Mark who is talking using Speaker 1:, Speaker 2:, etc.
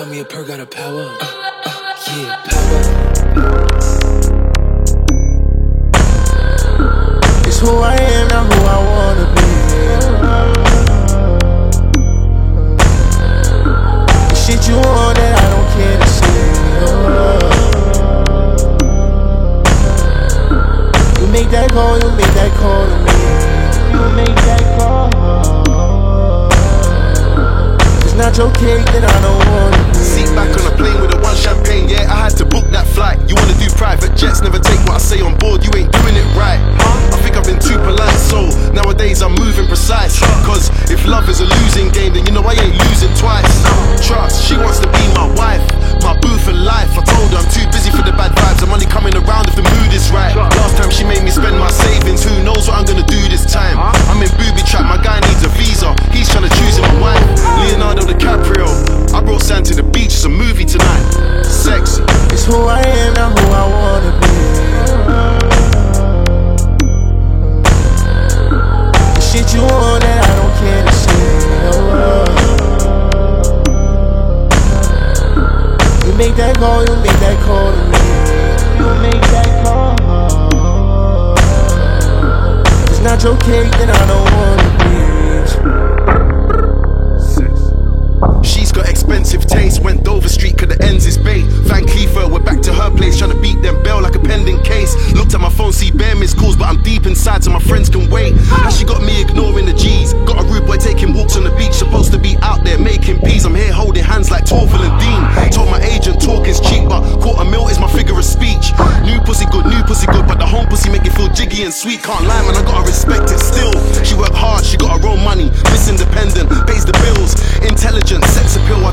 Speaker 1: Pop me a perk, got a power. Yeah, power.
Speaker 2: It's who I am, not who I wanna be. The shit you want that I don't care to see. You make that call, you make that call to me. You make that call. It's not your cake that I don't wanna be.
Speaker 3: Seat back on a plane with a one champagne, yeah, I had to book that flight. You wanna do private jets, never take what I say on board, you ain't doing it right. I think I've been too polite, so nowadays I'm moving precise. Cause if love is a losing game, then you know I ain't losing twice. Trust, she wants to be my wife, my boo for life. I told her I'm too busy for the bad vibes, I'm only coming around if the mood is right. Last time she made me spend my savings, who knows what I'm gonna do this time. I'm in booby trap, my guy needs a visa, he's trying to choose him a wife. Leonardo DiCaprio, I brought Sam to the beach, it's a movie tonight. Sexy.
Speaker 2: It's who I am, not who I wanna be. The shit you want that I don't care to see. You make that call, you make that call to me. You make that call. It's not your cake, then I don't wanna be.
Speaker 3: She's got expensive taste, went Dover Street cause the ends is bait. Van Cleaver, we're back to her place, trying to beat them bell like a pending case. Looked at my phone, see bare missed calls, but I'm deep inside so my friends can wait. Now she got me ignoring the G's, got a rude boy taking walks on the beach, supposed to be out there making peas. I'm here holding hands like Torval and Dean. Told my agent talk is cheap, but $250,000 is my figure of speech. New pussy good, but the home pussy make it feel jiggy and sweet. Can't lie man, I gotta respect it still. She worked hard, she got her own money, Miss Independent, pays the bills. Intelligent, sex appeal, I